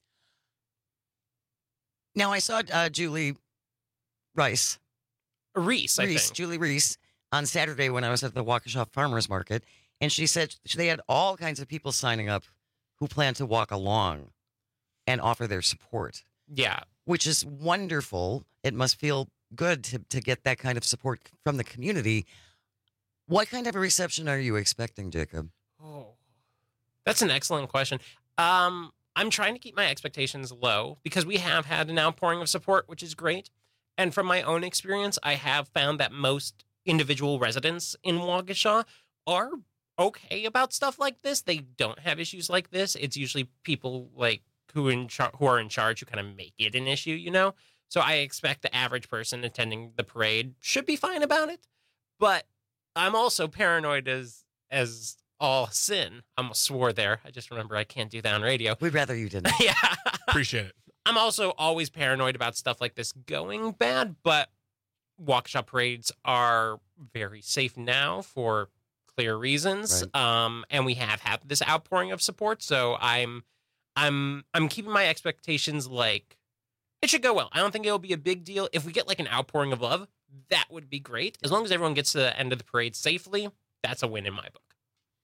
Now, I saw Julie Reese, I think. Julie Reese, on Saturday when I was at the Waukesha Farmers Market, and she said they had all kinds of people signing up who plan to walk along and offer their support. Yeah. Which is wonderful. It must feel good to get that kind of support from the community. What kind of a reception are you expecting, Jacob? Oh, that's an excellent question. I'm trying to keep my expectations low because we have had an outpouring of support, which is great. And from my own experience, I have found that most individual residents in Waukesha are okay about stuff like this. They don't have issues like this. It's usually people like who are in charge who kind of make it an issue, you know? So I expect the average person attending the parade should be fine about it. But I'm also paranoid as all sin. I almost swore there. I just remember I can't do that on radio. We'd rather you didn't. Yeah. Appreciate it. I'm also always paranoid about stuff like this going bad, but Waukesha parades are very safe now for clear reasons. Right. And we have had this outpouring of support, so I'm keeping my expectations like it should go well. I don't think it'll be a big deal. If we get like an outpouring of love, that would be great. As long as everyone gets to the end of the parade safely, that's a win in my book.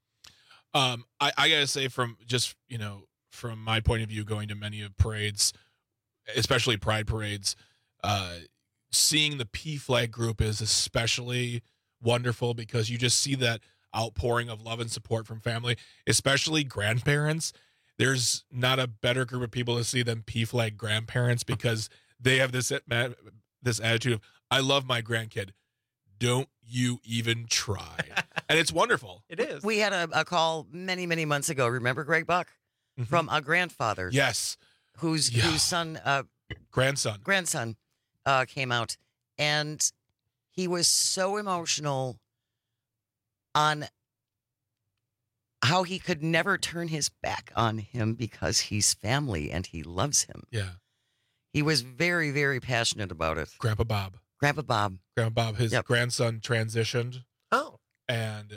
I gotta say, from my point of view, going to many of parades, especially pride parades, seeing the PFLAG group is especially wonderful because you just see that outpouring of love and support from family, especially grandparents. There's not a better group of people to see than PFLAG grandparents because they have this attitude of, I love my grandkid. Don't you even try. And it's wonderful. It is. We had a call many, many months ago. Remember Greg Buck? Mm-hmm. From a grandfather. Yes. Whose son, grandson came out. And he was so emotional on how he could never turn his back on him because he's family and he loves him. Yeah. He was very, very passionate about it. Grandpa Bob, his grandson transitioned. Oh. And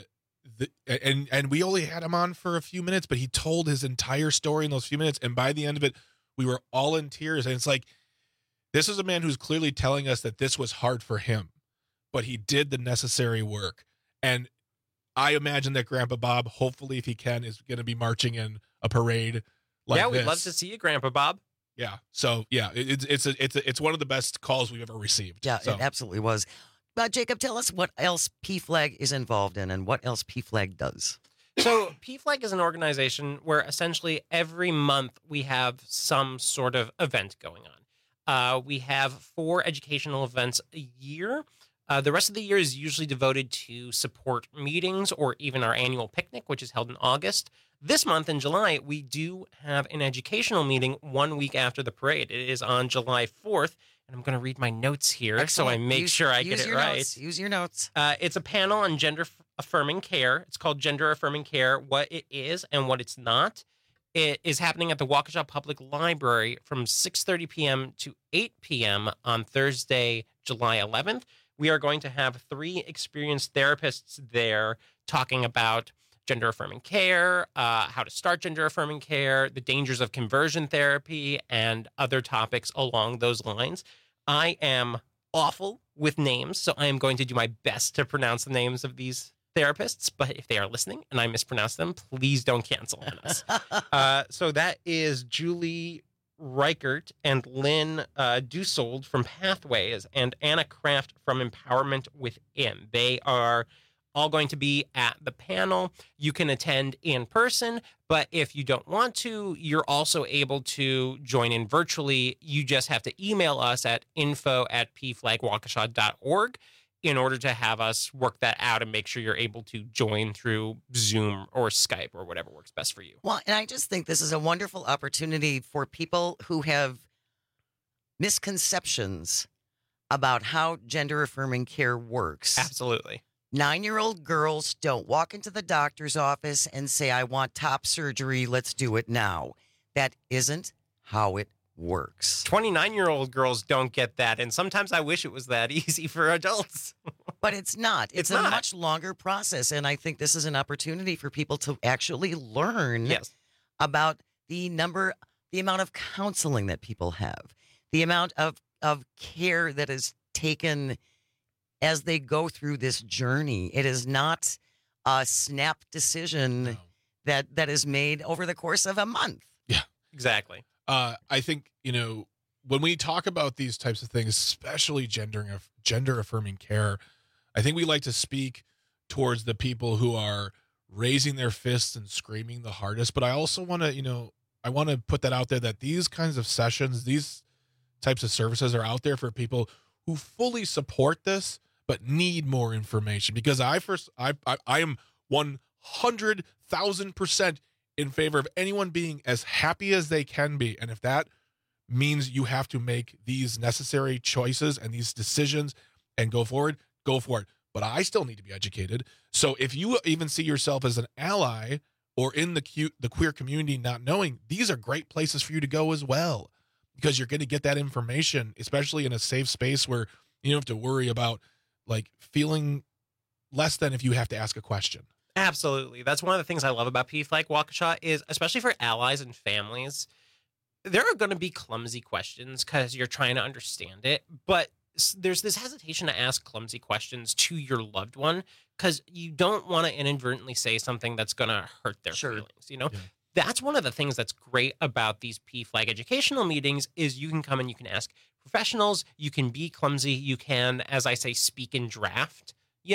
we only had him on for a few minutes, but he told his entire story in those few minutes. And by the end of it, we were all in tears. And it's like, this is a man who's clearly telling us that this was hard for him, but he did the necessary work. And I imagine that Grandpa Bob, hopefully, if he can, is going to be marching in a parade like this. Yeah, we'd love to see you, Grandpa Bob. Yeah. So yeah, it's one of the best calls we've ever received. Yeah, so. It absolutely was. Jacob, tell us what else PFLAG is involved in and what else PFLAG does. So PFLAG is an organization where essentially every month we have some sort of event going on. We have 4 educational events a year. The rest of the year is usually devoted to support meetings or even our annual picnic, which is held in August. This month in July, we do have an educational meeting 1 week after the parade. It is on July 4th, and I'm going to read my notes here. Excellent. So I make sure I get it right. Notes. Use your notes. It's a panel on gender-affirming care. It's called Gender-Affirming Care, what it is and what it's not. It is happening at the Waukesha Public Library from 6:30 p.m. to 8 p.m. on Thursday, July 11th. We are going to have 3 experienced therapists there talking about gender-affirming care, how to start gender-affirming care, the dangers of conversion therapy, and other topics along those lines. I am awful with names, so I am going to do my best to pronounce the names of these therapists, but if they are listening and I mispronounce them, please don't cancel on us. So that is Julie Reichert and Lynn Dusold from Pathways and Anna Kraft from Empowerment Within. They are all going to be at the panel. You can attend in person, but if you don't want to, you're also able to join in virtually. You just have to email us at info@pflagwaukesha.org in order to have us work that out and make sure you're able to join through Zoom or Skype or whatever works best for you. Well, and I just think this is a wonderful opportunity for people who have misconceptions about how gender-affirming care works. Absolutely. 9-year-old girls don't walk into the doctor's office and say, I want top surgery, let's do it now. That isn't how it works. 29-year-old girls don't get that, and sometimes I wish it was that easy for adults. But it's not. It's a much longer process, and I think this is an opportunity for people to actually learn about the amount of counseling that people have, the amount of care that is taken as they go through this journey. It is not a snap decision that is made over the course of a month. Yeah, exactly. I think, when we talk about these types of things, especially gender affirming care, I think we like to speak towards the people who are raising their fists and screaming the hardest. But I also want to, I want to put that out there that these kinds of sessions, these types of services are out there for people who fully support this, but need more information. Because I am 100,000% in favor of anyone being as happy as they can be. And if that means you have to make these necessary choices and these decisions and go forward, go for it. But I still need to be educated. So if you even see yourself as an ally or in the queer community not knowing, these are great places for you to go as well, because you're going to get that information, especially in a safe space where you don't have to worry about like feeling less than if you have to ask a question. Absolutely. That's one of the things I love about PFLAG Waukesha is, especially for allies and families, there are going to be clumsy questions because you're trying to understand it, but there's this hesitation to ask clumsy questions to your loved one because you don't want to inadvertently say something that's going to hurt their feelings. That's one of the things that's great about these PFLAG educational meetings is you can come and you can ask professionals, you can be clumsy, you can, as I say, speak in draft.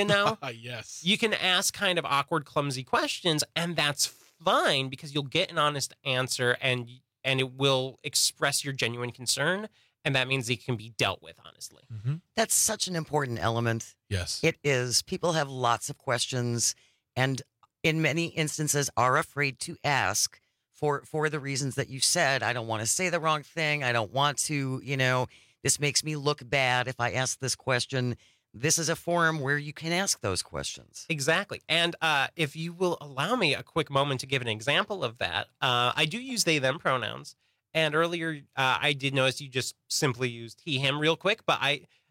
Yes. You can ask kind of awkward, clumsy questions, and that's fine because you'll get an honest answer and it will express your genuine concern, and that means it can be dealt with honestly. Mm-hmm. That's such an important element. Yes. It is. People have lots of questions and in many instances are afraid to ask for the reasons that you said. I don't want to say the wrong thing. I don't want to, this makes me look bad if I ask this question. This is a forum where you can ask those questions. Exactly. And if you will allow me a quick moment to give an example of that, I do use they, them pronouns. And earlier I did notice you just simply used he, him real quick. But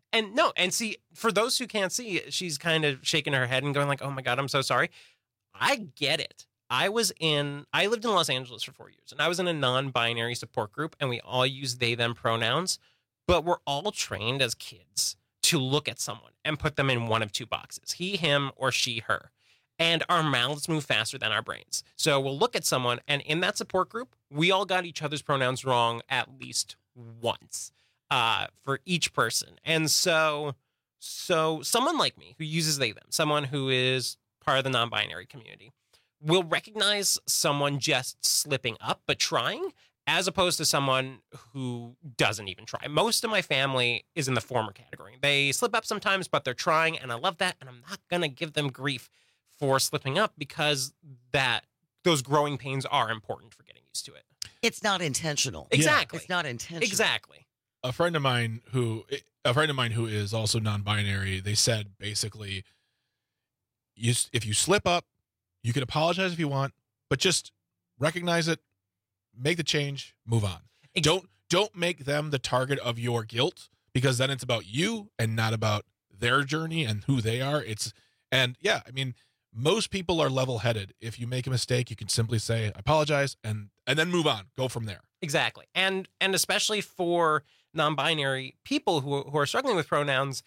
see, for those who can't see, she's kind of shaking her head and going like, oh my God, I'm so sorry. I get it. I lived in Los Angeles for 4 years and I was in a non-binary support group and we all use they, them pronouns, but we're all trained as kids to look at someone and put them in one of two boxes, he, him, or she, her. And our mouths move faster than our brains. So we'll look at someone, and in that support group, we all got each other's pronouns wrong at least once for each person. And so someone like me who uses they, them, someone who is part of the non-binary community, will recognize someone just slipping up but trying as opposed to someone who doesn't even try. Most of my family is in the former category. They slip up sometimes, but they're trying, and I love that, and I'm not going to give them grief for slipping up because those growing pains are important for getting used to it. It's not intentional. Exactly. It's not intentional. Exactly. A friend of mine who is also non-binary, they said basically, if you slip up, you can apologize if you want, but just recognize it, make the change, move on. Don't make them the target of your guilt, because then it's about you and not about their journey and who they are. Most people are level-headed. If you make a mistake, you can simply say, I apologize, and then move on. Go from there. Exactly. And especially for non-binary people who are struggling with pronouns,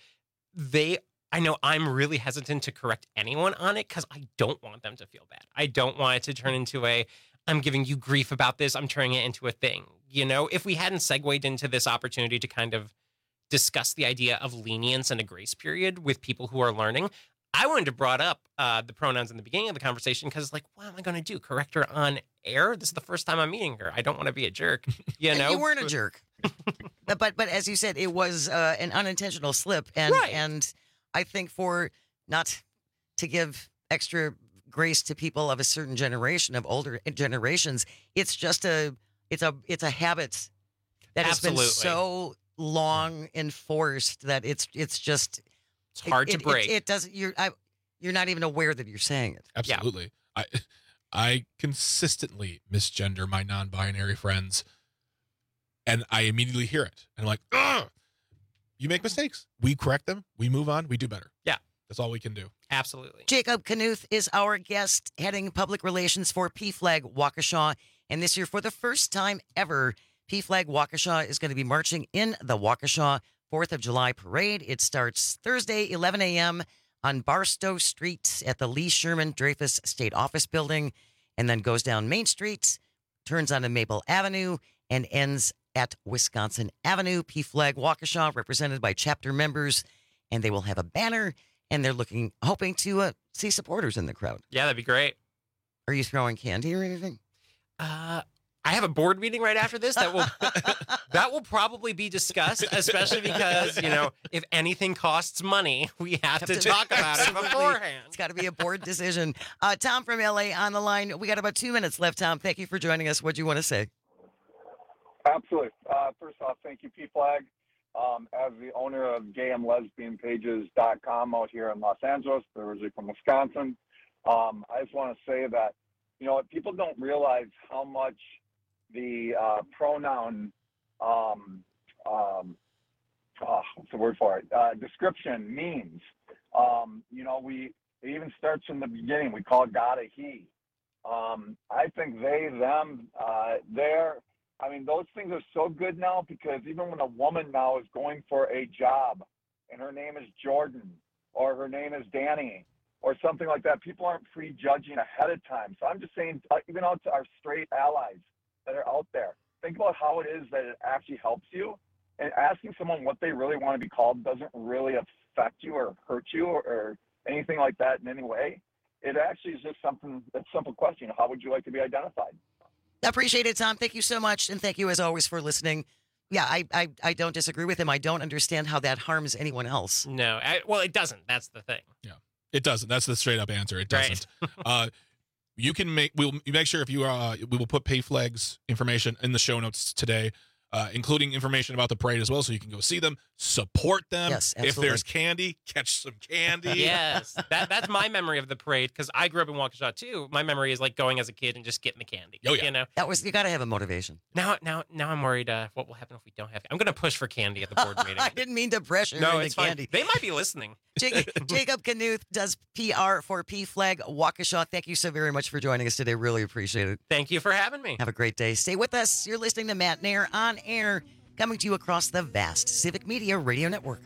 I know I'm really hesitant to correct anyone on it because I don't want them to feel bad. I don't want it to turn into I'm giving you grief about this, I'm turning it into a thing. If we hadn't segued into this opportunity to kind of discuss the idea of lenience and a grace period with people who are learning, I wouldn't have brought up the pronouns in the beginning of the conversation because, what am I going to do? Correct her on air? This is the first time I'm meeting her. I don't want to be a jerk. You weren't a jerk. but as you said, it was an unintentional slip. And I think for not to give extra grace to people of a certain generation, of older generations, it's just a habit that has been so long enforced that it's just... It's hard to break. It doesn't. You're not even aware that you're saying it. Absolutely. Yeah. I consistently misgender my non-binary friends, and I immediately hear it, and I'm like, ugh! You make mistakes. We correct them. We move on. We do better. Yeah, that's all we can do. Absolutely. Jacob Knuth is our guest, heading public relations for PFLAG Waukesha, and this year, for the first time ever, PFLAG Waukesha is going to be marching in the Waukesha 4th of July parade. It starts Thursday, 11 a.m. on Barstow Street at the Lee Sherman Dreyfus State Office Building, and then goes down Main Street, turns onto Maple Avenue, and ends at Wisconsin Avenue. PFLAG Waukesha, represented by chapter members, and they will have a banner, and they're hoping to see supporters in the crowd. Yeah, that'd be great. Are you throwing candy or anything? I have a board meeting right after this that will probably be discussed, especially because, if anything costs money, we have to talk about it beforehand. It's got to be a board decision. Tom from LA on the line. We got about 2 minutes left, Tom. Thank you for joining us. What do you want to say? Absolutely. First off, thank you, PFLAG. As the owner of gayandlesbianpages.com out here in Los Angeles, originally from Wisconsin, I just want to say that, people don't realize how much the pronoun, what's the word for it? Description means. It even starts from the beginning. We call God a he. I think they, them, they're. Those things are so good now, because even when a woman now is going for a job and her name is Jordan or her name is Danny or something like that, people aren't prejudging ahead of time. So I'm just saying, even out to our straight allies that are out there, think about how it is that it actually helps you. And asking someone what they really want to be called doesn't really affect you or hurt you or anything like that in any way. It actually is just a simple question. How would you like to be identified? I appreciate it, Tom. Thank you so much. And thank you, as always, for listening. Yeah, I don't disagree with him. I don't understand how that harms anyone else. No, it doesn't. That's the thing. Yeah, it doesn't. That's the straight up answer. It doesn't. Right. We'll make sure we will put PFLAG's information in the show notes today, including information about the parade as well, so you can go see them, support them. Yes, absolutely. If there's candy, catch some candy. Yes, that's my memory of the parade, because I grew up in Waukesha too. My memory is like going as a kid and just getting the candy. Oh yeah, you got to have a motivation. Now I'm worried. What will happen if we don't have? I'm going to push for candy at the board meeting. I didn't mean to pressure. No, it's candy. Fine. They might be listening. Jacob Knuth does PR for PFLAG Waukesha. Thank you so very much for joining us today. Really appreciate it. Thank you for having me. Have a great day. Stay with us. You're listening to Matt Nair on air, coming to you across the vast Civic Media Radio Network.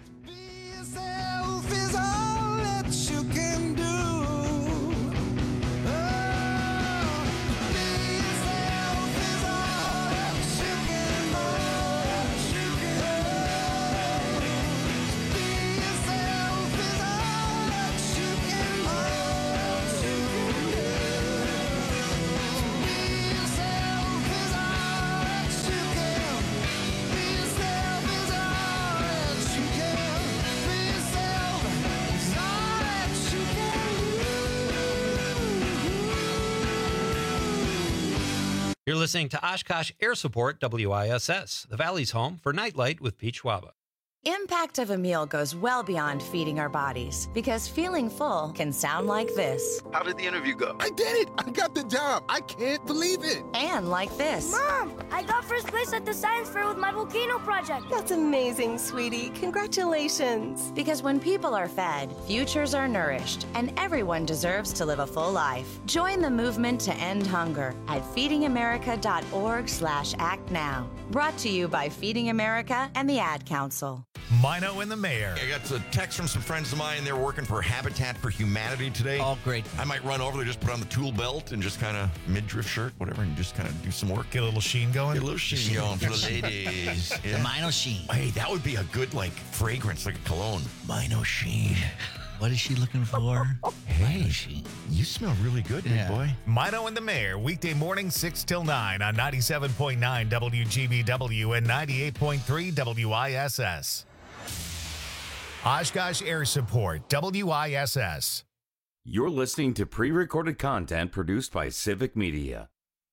You're listening to Oshkosh Air Support, WISS, the Valley's home for Nightlight with Pete Schwaba. Impact of a meal goes well beyond feeding our bodies because feeling full can sound like this. How did the interview go? I did it! I got the job! I can't believe it! And like this. Mom, I got first place at the science fair with my volcano project. That's amazing, sweetie. Congratulations. Because when people are fed, futures are nourished, and everyone deserves to live a full life. Join the movement to end hunger at feedingamerica.org/act now. Brought to you by Feeding America and the Ad Council. Mino and the Mayor. I got a text from some friends of mine. They're working for Habitat for Humanity today. Oh, great. I might run over there, just put on the tool belt and just kind of midriff shirt, whatever, and just kind of do some work. Get a little sheen going? Get a little sheen going for the ladies. The Mino Sheen. Hey, that would be a good, fragrance, like a cologne. Mino Sheen. What is she looking for? Hey, you smell really good, big boy. Mino and the Mayor, weekday morning 6 till 9 on 97.9 WGBW and 98.3 WISS. Oshkosh Air Support, WISS. You're listening to pre-recorded content produced by Civic Media.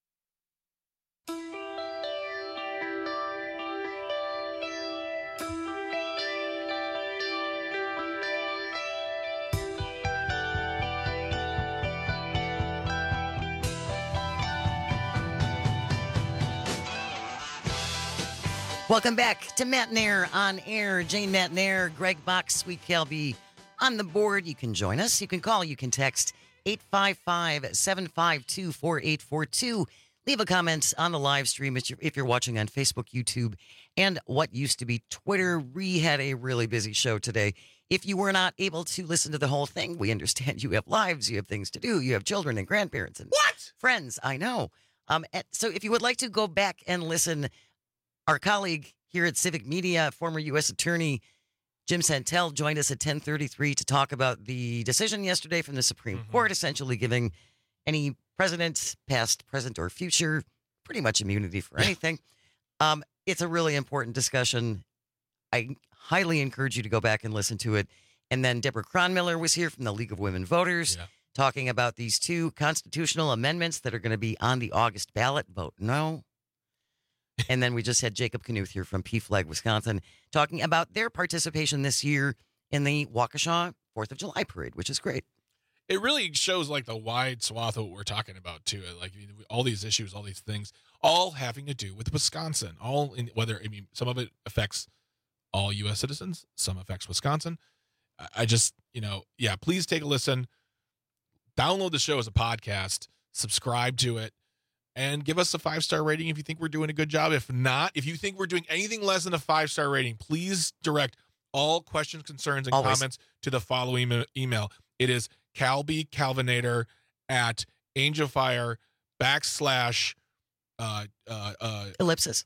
Welcome back to Matt Nair on air. Jane Matt Nair, Greg Box, Sweet Calby on the board. You can join us. You can call. You can text 855-752-4842. Leave a comment on the live stream if you're watching on Facebook, YouTube, and what used to be Twitter. We had a really busy show today. If you were not able to listen to the whole thing, we understand you have lives, you have things to do, you have children and grandparents and friends. I know. So if you would like to go back and listen, our colleague here at Civic Media, former U.S. Attorney Jim Santel, joined us at 10:33 to talk about the decision yesterday from the Supreme Court, essentially giving any president, past, present, or future, pretty much immunity for anything. It's a really important discussion. I highly encourage you to go back and listen to it. And then Deborah Cronmiller was here from the League of Women Voters talking about these two constitutional amendments that are going to be on the August ballot. Vote no. And then we just had Jacob Knuth here from PFLAG, Wisconsin, talking about their participation this year in the Waukesha 4th of July parade, which is great. It really shows the wide swath of what we're talking about too. All these issues, all these things, all having to do with Wisconsin. Some of it affects all U.S. citizens, some affects Wisconsin. Please take a listen. Download the show as a podcast, subscribe to it, and give us a 5-star rating if you think we're doing a good job. If not, if you think we're doing anything less than a 5-star rating, please direct all questions, concerns, and comments to the following email. It is calvinator at angelfire / ellipsis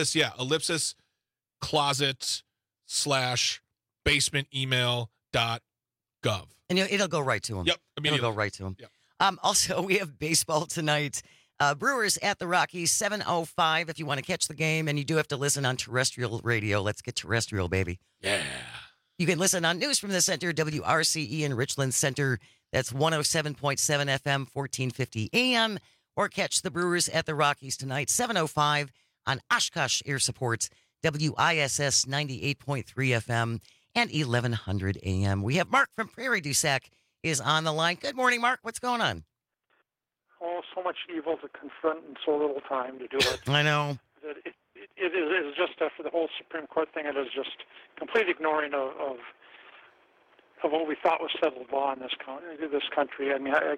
closet / basement email.gov. And it'll go right to him. Yep. It'll go right to him. Yep. Also, we have baseball tonight. Brewers at the Rockies, 7:05 if you want to catch the game, and you do have to listen on terrestrial radio. Let's get terrestrial, baby. Yeah. You can listen on News from the Center, WRCE in Richland Center. That's 107.7 FM, 1450 AM. Or catch the Brewers at the Rockies tonight, 7:05 on Oshkosh Air Support, WISS 98.3 FM and 1100 AM. We have Mark from Prairie du Sac is on the line. Good morning, Mark. What's going on? Oh, so much evil to confront in so little time to do it. I know. It is just for the whole Supreme Court thing. It is just complete ignoring of what we thought was settled law in this country. I mean, I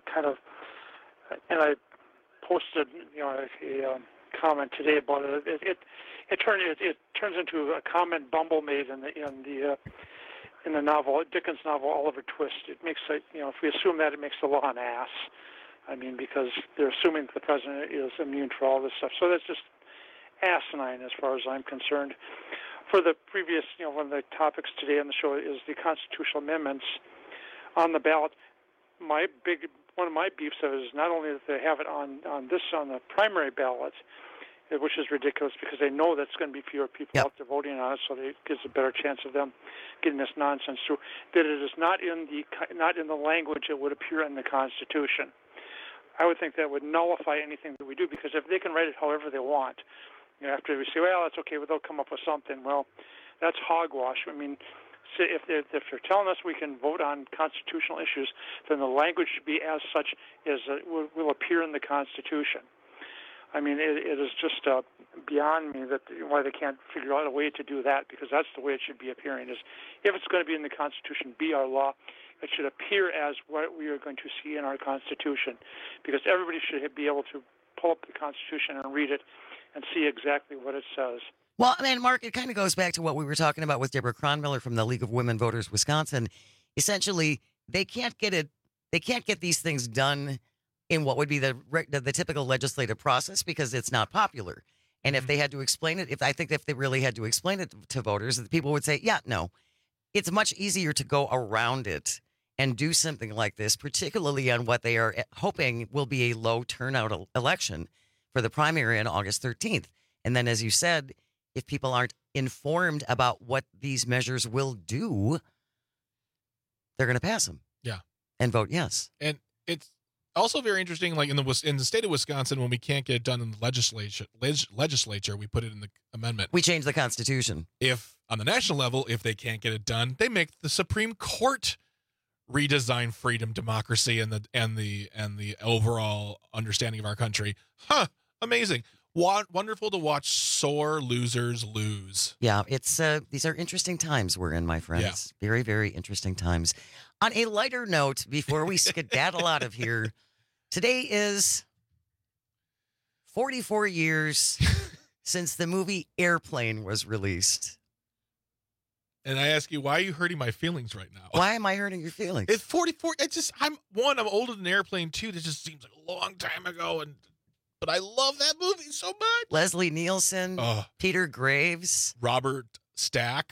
posted a comment today about it. It turns into a comment Bumble made in the novel, Dickens' novel Oliver Twist. It makes if we assume that, it makes the law an ass. I mean, because they're assuming that the president is immune for all this stuff. So that's just asinine as far as I'm concerned. For the previous, one of the topics today on the show is the constitutional amendments on the ballot. One of my beefs is not only that they have it on the primary ballot, which is ridiculous because they know that's going to be fewer people out there voting on it, so it gives a better chance of them getting this nonsense through. That it is not in the language that would appear in the Constitution. I would think that would nullify anything that we do, because if they can write it however they want, after we say, well, that's okay, but they'll come up with something. Well, that's hogwash. I mean, if they're telling us we can vote on constitutional issues, then the language should be as such as will appear in the Constitution. I mean, it is just beyond me why they can't figure out a way to do that, because that's the way it should be appearing. Is if it's going to be in the Constitution, be our law, it should appear as what we are going to see in our Constitution, because everybody should be able to pull up the Constitution and read it and see exactly what it says. Well, and Mark, it kind of goes back to what we were talking about with Deborah Cronmiller from the League of Women Voters Wisconsin. Essentially, they can't get these things done in what would be the typical legislative process because it's not popular. And if they had to explain it, if they really had to explain it to voters, the people would say, yeah, no. It's much easier to go around it and do something like this, particularly on what they are hoping will be a low turnout election for the primary on August 13th. And then, as you said, if people aren't informed about what these measures will do, they're going to pass them. Yeah. And vote yes. And it's also very interesting, like in the state of Wisconsin, when we can't get it done in the legislature, we put it in the amendment. We change the Constitution. If on the national level, if they can't get it done, they make the Supreme Court redesign freedom, democracy, and the overall understanding of our country. Amazing. Wonderful to watch sore losers lose. Yeah, it's these are interesting times we're in, my friends. Yeah. Very, very interesting times. On a lighter note, before we skedaddle out of here, today is 44 years since the movie Airplane was released. And I ask you, why are you hurting my feelings right now? Why am I hurting your feelings? It's 44. I'm older than Airplane 2. That just seems like a long time ago, but I love that movie so much. Leslie Nielsen, Peter Graves, Robert Stack.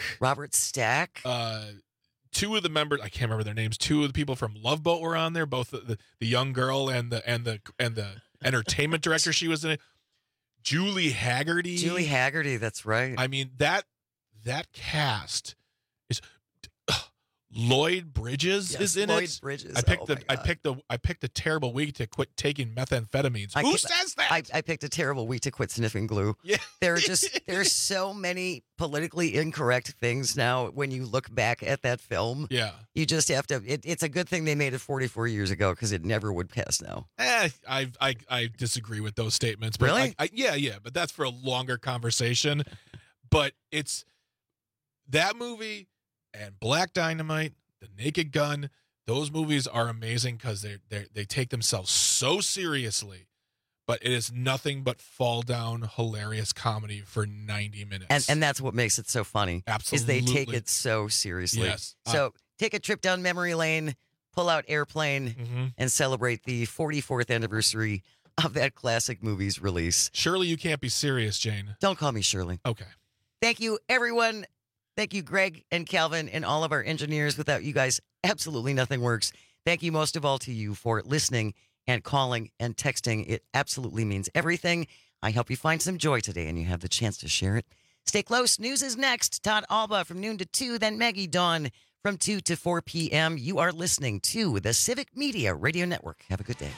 Two of the members, I can't remember their names. Two of the people from Love Boat were on there. Both the young girl and the entertainment director. She was in it. Julie Haggerty. That's right. I mean that cast is. Lloyd Bridges is in Lloyd it. Bridges. I picked a terrible week to quit taking methamphetamines. Who says that? I picked a terrible week to quit sniffing glue. Yeah. There's so many politically incorrect things now when you look back at that film. Yeah. You just have to. It's a good thing they made it 44 years ago because it never would pass now. I disagree with those statements. But really? Yeah. But that's for a longer conversation. But it's that movie. And Black Dynamite, The Naked Gun, those movies are amazing because they take themselves so seriously, but it is nothing but fall down hilarious comedy for 90 minutes. And that's what makes it so funny. Absolutely. Is they take it so seriously. Yes. So take a trip down memory lane, pull out Airplane, and celebrate the 44th anniversary of that classic movie's release. Surely you can't be serious, Jane. Don't call me Shirley. Okay. Thank you, everyone. Thank you, Greg and Calvin and all of our engineers. Without you guys, absolutely nothing works. Thank you most of all to you for listening and calling and texting. It absolutely means everything. I hope you find some joy today and you have the chance to share it. Stay close. News is next. Todd Alba from noon to 2, then Maggie Dawn from 2 to 4 p.m. You are listening to the Civic Media Radio Network. Have a good day.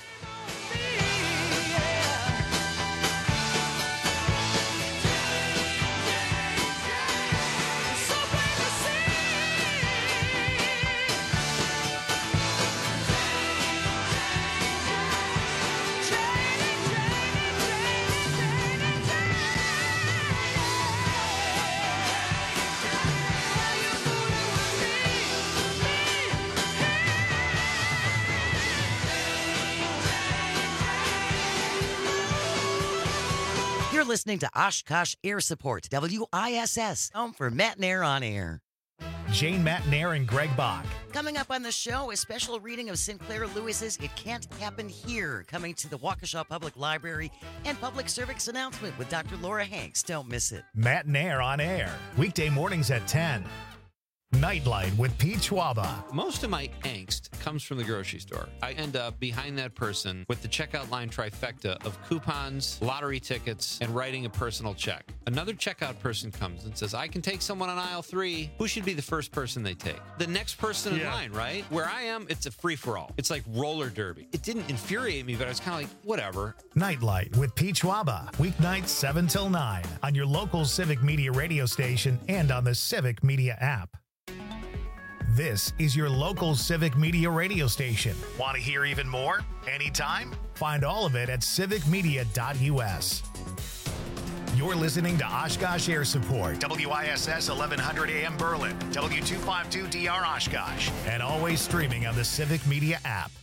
You're listening to Oshkosh Air Support, WISS, home for Matt and Air on Air. Jane Matnair and Greg Bach. Coming up on the show, a special reading of Sinclair Lewis's It Can't Happen Here, coming to the Waukesha Public Library, and public service announcement with Dr. Laura Hanks. Don't miss it. Matt and Air on Air, weekday mornings at 10. Nightlight with Pete Schwaba. Most of my angst comes from the grocery store. I end up behind that person with the checkout line trifecta of coupons, lottery tickets, and writing a personal check. Another checkout person comes and says, I can take someone on aisle 3. Who should be the first person they take? The next person in line, right? Where I am, it's a free-for-all. It's like roller derby. It didn't infuriate me, but I was kind of like, whatever. Nightlight with Pete Schwaba. Weeknights 7 till 9 on your local Civic Media radio station and on the Civic Media app. This is your local Civic Media radio station. Want to hear even more? Anytime? Find all of it at civicmedia.us. You're listening to Oshkosh Air Support, WISS 1100 AM Berlin, W252DR Oshkosh, and always streaming on the Civic Media app.